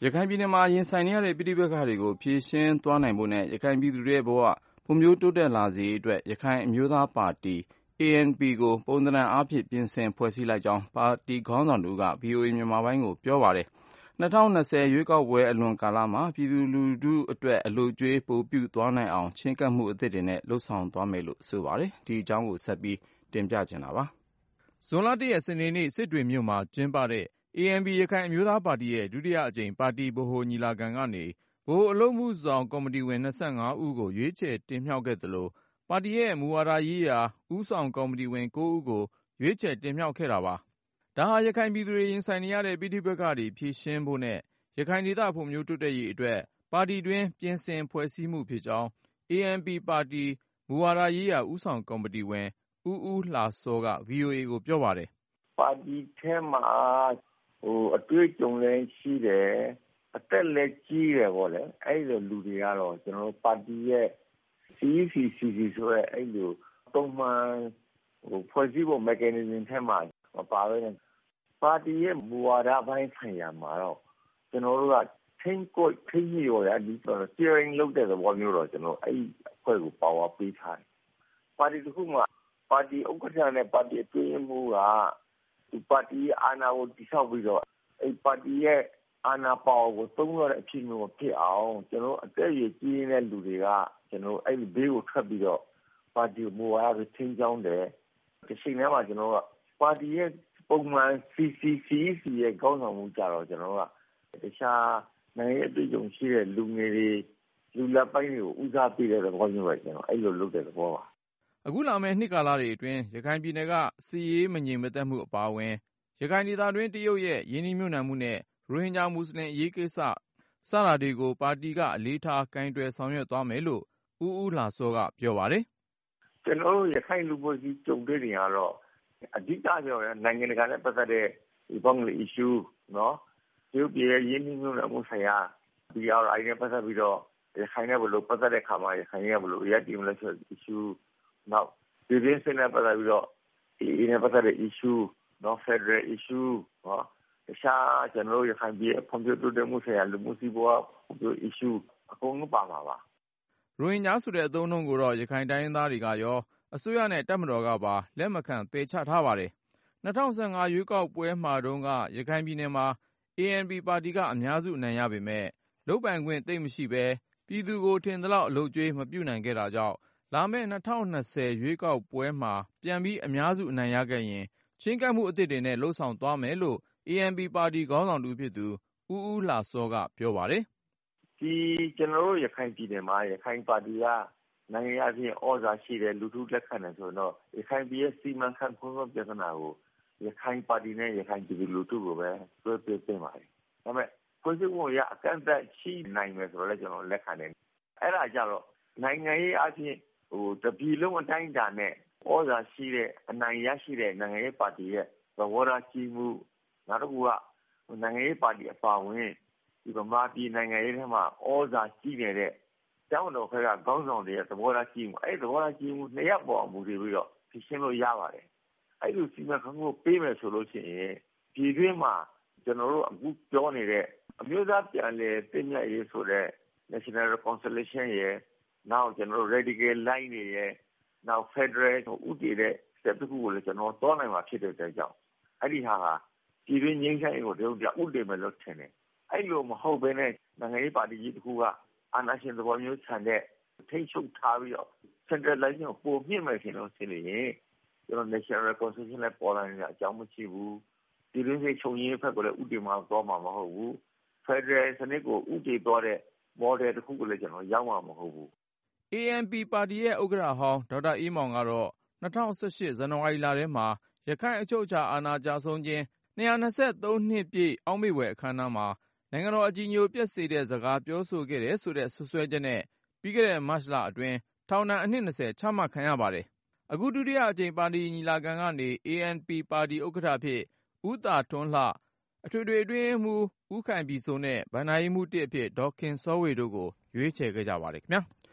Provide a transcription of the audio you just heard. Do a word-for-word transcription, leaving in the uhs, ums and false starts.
ရခိုင်ပြည်နယ်မှာရင်ဆိုင်နေရတဲ့ပဋိပက္ခတွေကိုဖြေရှင်းသွားနိုင်ဖို့နဲ့ရခိုင်ပြည်သူတွေရဲ့ဘဝဖွံ့ဖြိုးတိုးတက်လာစေရေးအတွက်ရခိုင်အမျိုးသားပါတီ အေအန်ပီ ကိုပုံသဏ္ဍာန်အားဖြင့်ပြင်ဆင်ဖွဲ့စည်းလိုက်ကြောင်းပါတီခေါင်းဆောင်တဦးက ဗွီအိုအေမြန်မာပိုင်းကိုပြောပါတယ်။ ၂၀၂၀ရွေးကောက်ပွဲအလွန်ကာလမှာပြည်သူလူထုအတွက်အလုပ်ကြွေးပိုပြုသွားနိုင်အောင်ချဉ်းကပ်မှုအသစ်တွေနဲ့လုပ်ဆောင်သွားမယ်လို့ဆိုပါတယ်။ ဒီအကြောင်းကိုဆက်ပြီးတင်ပြချင်တာပါ။ ဇွန်လ ၁ ရက်စနေနေ့စစ်တွေမြို့မှာကျင်းပတဲ့ အေအန်ပီ ရခိုင်အမျိုးသားပါတီရဲ့ဒုတိယအကြိမ်ပါတီဗဟိုညီလာခံကနေဗဟိုအလုပ်အမှုဆောင်ကော်မတီဝင်၂၅ဦးကိုရွေးချယ်တင်မြှောက်ခဲ့သလိုပါတီရဲ့မူဝါဒရေးရာဦးဆောင်ကော်မတီဝင်၉ဦးကိုရွေးချယ်တင်မြှောက်ခဲ့တာပါ။ ဒါဟာရခိုင်ပြည်သူတွေရင်ဆိုင်နေရတဲ့ပဋိပက္ခတွေဖြေရှင်းဖို့နဲ့ရခိုင်ဒေသဖွံ့ဖြိုးတိုးတက်ရေးအတွက်ပါတီတွင်းပြင်ဆင်ဖွဲ့စည်းမှုဖြစ်ကြောင်း အေအန်ပီ ပါတီမူဝါဒရေးရာဦးဆောင်ကော်မတီဝင်ဦးဦးလှစောက ဗွီအိုအေကိုပြောပါတယ်။ "ပါတီထဲမှာဟိုအတွေ့အကြုံလည်းရှိတယ်အသက်လည်းကြီးတယ်ပေါ့လေအဲ့လိုလူတွေကတော့ကျွန်တော်တို့ပါတီရဲ့ စီ အီ စီ စီ စီ ဆိုတဲ့အဲ့လိုပုံမှန်ဟိုဖွဲ့စည်းပုံ mechanism ထဲမှာမပါဘဲနဲ့ပါတီရဲ့မူဝါဒပိုင်းဆိုင်ရာမှာတော့ကျွန်တော်တို့ကထိန်းကွပ်ထိန်းညှိရော်ရဒီဆို steering လုပ်တဲ့သဘောမျိုးတော့ကျွန်တော်အဲ့အဖွဲ့ကိုပါဝါပေးထားတယ်။ပါတီတစ်ခုမှာပါတီဥက္ကဋ္ဌနဲ့ပါတီအတွင်းရေးမှူးကဒီပါတီအာဏာကိုတည်ဆောက်ပြီးတော့အဲ့ပါတီရဲ့အာဏာပါဝါကိုသုံးရတဲ့အဖြစ်မျိုးဖြစ်အောင်ကျွန်တော်အသက်အရွယ်ကြီးနေတဲ့လူတွေကကျွန်တော်အဲ့ဒီဘေးကိုထွက်ပြီးတော့ပါတီမူဝါဒကိုထိန်းကျောင်းတယ်ဒီချိန်ထဲမှာကျွန်တော်ကပါတီရဲ့ပုံမှန် စီ စီ စီ အီ စီ ရဲ့ခေါင်းဆောင်မှုကြတော့ကျွန်တော်ကတခြားနိုင်ငံရေးအတွေ့အကြုံရှိတဲ့လူငယ်တွေလူလက်ပိုင်းတွေကိုဦးစားပေးတဲ့သဘောမျိုးပဲကျွန်တော်အဲ့လိုလုပ်တဲ့သဘောပါ။အခုလာမယ့်နှစ်ကာလတွေအတွင်းရခိုင်ပြည်နယ်ကစစ်ရေးမငြိမ်မသက်မှုအပါအဝင်ရခိုင်ဒေသတွင်းတရုတ်ရဲ့ရင်းနှီးမြှုပ်နှံမှုနဲ့ရိုဟင်ဂျာမွတ်စလင်အရေးကိစ္စစတာတွေကိုပါတီကအလေးထားကိုင်တွယ်ဆောင်ရွက်သွားမယ်လို့ဦးဦးလှစောကပြောပါတယ်။"ကျွန်တော်တို့ရခိုင်လူမျိုးကြီးကြုံတွေ့နေရတော့အဓိကပြောရင်နိုင်ငံတကာနဲ့ပတ်သက်တဲ့ဒီဘင်္ဂလား issue နော်တရုတ်ပြည်ရဲ့ရင်းနှီးမြှုပ်နှံမှုဆိုင်ရာ ပီ အာရ် အိုင် နဲ့ပတ်သက်ပြီးတော့ရခိုင်နဲ့ဘယ်လိုပတ်သက်တဲ့အခါမှာရခိုင်ကဘယ်လိုရပ်တည်မလဲဆိုတဲ့ issue နောက်ပြည်တွင်းစစ်နဲ့ပတ်သက်ပြီးတော့ အေအေ နဲ့ပတ်သက်တဲ့ issue နော် Federal issue နော်တခြားကျွန်တော်တို့ရခိုင်ပြည်ဖွံ့ဖြိုးတိုးတက်မှုဆိုင်ရာလူမှုစီးပွားဖွံ့ဖြိုး issue အကုန်လုံးပါမှာပါ။ရိုဟင်ဂျာဆိုတဲ့အသုံးအနှုန်းကိုတော့ရခိုင်တိုင်းရင်းသားတွေကရောအစိုးရနဲ့တပ်မတော်ကပါလက်မခံပယ်ချထားပါတယ်။၂၀၁၅ရွေးကောက်ပွဲမှာတုန်းကရခိုင်ပြည်နယ်မှာ အေအန်ပီ ပါတီကအများစုအနိုင်ရပေမဲ့လုပ်ပိုင်ခွင့်သိပ်မရှိပဲပြည်သူကိုထင်သလောက်အလုပ်ကြွေးမပြုနိုင်ခဲ့တာကြောင့်လာမယ့်၂၀၂၀ရွေးကောက်ပွဲမှာပြန်ပြီးအများစုအနိုင်ရခဲ့ရင်ချဉ်းကပ်မှုအသစ်တွေနဲ့လုပ်ဆောင်သွားမယ်လို့ အေအန်ပီ ပါတီခေါင်းဆောင်တဦးဖြစ်သူဦးဦးလှစောကပြောပါတယ်။"ဒီကျွန်တော်တို့ရခိုင်ပြည်နယ်မှာရခိုင်ပါတီကနိုင်ငံရေးအပြင်ဩဇာရှိတယ်လူထုလက်ခံတယ်ဆိုတော့ရခိုင်ပြည်ရဲ့စီမံခန့်ခွဲမှုပြဿနာကိုရခိုင်ပါတီနဲ့ရခိုင်ပြည်သူလူထုကိုပဲတွဲပေးသင့်ပါတယ်။ဒါပေမဲ့ဖွဲ့စည်းပုံအရအကန့်အသတ်ရှိနိုင်မယ်ဆိုတော့လည်းကျွန်တော်လက်ခံတယ်။အဲ့ဒါကြတော့နိုင်ငံရေးအပြင်ဟိုတပြည်လုံးအတိုင်းအတာနဲ့ဩဇာရှိတဲ့အနိုင်ရရှိတဲ့နိုင်ငံရေးပါတီရဲ့သဘောထားကြီးမှုနောက်တစ်ခုကနိုင်ငံရေးပါတီအပါအဝင်ဒီဗမာပြည်နိုင်ငံရေးထဲမှာဩဇာကြီးနေတဲ့ကျောင်းတော်ဘက်ကခေါင်းဆောင်တွေရဲ့သဘောထားကြီးမှုအဲ့ဒီသဘောထားကြီးမှုနှစ်ရပ်ပေါ်မူတည်ပြီးတော့ဖြစ်ရှင်းလို့ရပါတယ်။အဲ့လိုစီမံခန့်ခွဲပေးမယ်ဆိုလို့ရှိရင်ပြည်တွင်းမှာကျွန်တော်တို့အခုပြောနေတဲ့အမျိုးသားပြန်လည်တည်မြဲရေးဆိုတဲ့ National Reconciliation ရဲ့နောက်ကျွန်တော်တို့ Radical Line တွေရဲ့နောက် Federal ဥတည်တဲ့ step တစ်ခုကိုလည်းကျွန်တော်တွန်းနိုင်မှာဖြစ်တဲ့အတွက်ကြောင့်အဲ့ဒီဟာဟာပြည်တွင်းငြိမ်းချမ်းရေးကိုတရုတ်ကဥတည်မယ်လို့ထင်တယ်။အဲ့လိုမဟုတ်ဘဲနဲ့နိုင်ငံရေးပါတီကြီးတစ်ခုကအာဏာရှင်သဘောမျိုးဆန်တဲ့ထိန်းချုပ်ထားပြီးတော့ Centralization ကိုပိုမြင့်မယ်ရှင်လို့ဆင်နေရင်ကျွန်တော် National Reconciliation နဲ့ပေါ်လာနေတဲ့အကြောင်းမရှိဘူး။ပြည်တွင်းစစ်ချုပ်ရင်းဘက်ကိုလည်းဥတည်မှာတော့မှာမဟုတ်ဘူး။ Federal စနစ်ကိုဥတည်သွားတဲ့ model တစ်ခုကိုလည်းကျွန်တော်ရောက်မှာမဟုတ်ဘူး။အေအန်ပီ ပါတီရဲ့ဥက္ကဋ္ဌဟောင်းဒေါက်တာအေးမောင်ကတော့၂၀၁၈ဇန်နဝါရီလထဲမှာရခိုင်အချုပ်အခြာအာဏာကျဆုံးခြင်းနှစ်ရာ၂၃နှစ်ပြည့်အောက်မေ့ဖွယ်အခမ်းအနားမှာနိုင်ငံတော်အကြည်ညိုပျက်စေတဲ့စကားပြောဆိုခဲ့တယ်ဆိုတဲ့စွပ်စွဲချက်နဲ့ပြီးခဲ့တဲ့မတ်လအတွင်းထောင်ဒဏ်အနှစ်၂၀ချမှတ်ခံရပါတယ်။အခုဒုတိယအကြိမ်ပါတီညီလာခံကနေ အေအန်ပီ ပါတီဥက္ကဋ္ဌအဖြစ်ဦးသာထွန်းလှအထွေထွေအတွင်းရေးမှူးဦးခိုင်ပြည်စိုးနဲ့ဘဏ္ဍာရေးမှူးတစ်အဖြစ်ဒေါ်ခင်စောဝေတို့ကိုရွေးချယ်ခဲ့ကြပါတယ်ခင်ဗျာ။